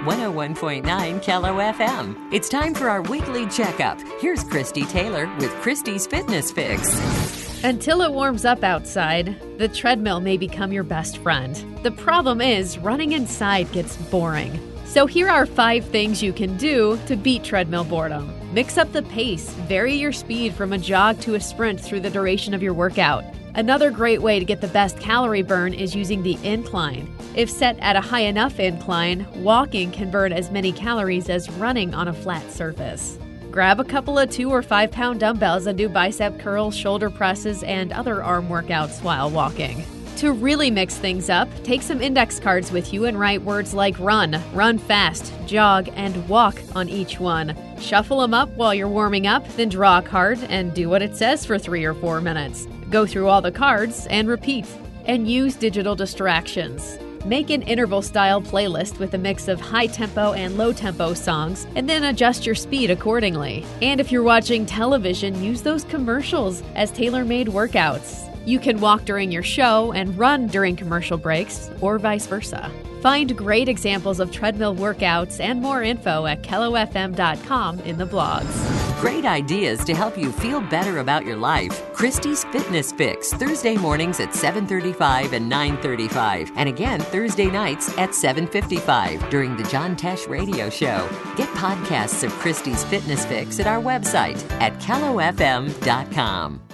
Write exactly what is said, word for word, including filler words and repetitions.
one oh one point nine Kello F M. It's time for our weekly checkup. Here's Christy Taylor with Christy's Fitness Fix. Until it warms up outside, the treadmill may become your best friend. The problem is, running inside gets boring. So here are five things you can do to beat treadmill boredom. Mix up the pace. Vary your speed from a jog to a sprint through the duration of your workout. Another great way to get the best calorie burn is using the incline. If set at a high enough incline, walking can burn as many calories as running on a flat surface. Grab a couple of two or five pound dumbbells and do bicep curls, shoulder presses, and other arm workouts while walking. To really mix things up, take some index cards with you and write words like run, run fast, jog, and walk on each one. Shuffle them up while you're warming up, then draw a card and do what it says for three or four minutes. Go through all the cards and repeat. And use digital distractions. Make an interval-style playlist with a mix of high-tempo and low-tempo songs, and then adjust your speed accordingly. And if you're watching television, use those commercials as tailor-made workouts. You can walk during your show and run during commercial breaks, or vice versa. Find great examples of treadmill workouts and more info at kello f m dot com in the blogs. Great ideas to help you feel better about your life. Christy's Fitness Fix, Thursday mornings at seven thirty-five and nine thirty-five. And again, Thursday nights at seven fifty-five during the John Tesh Radio Show. Get podcasts of Christy's Fitness Fix at our website at kello f m dot com.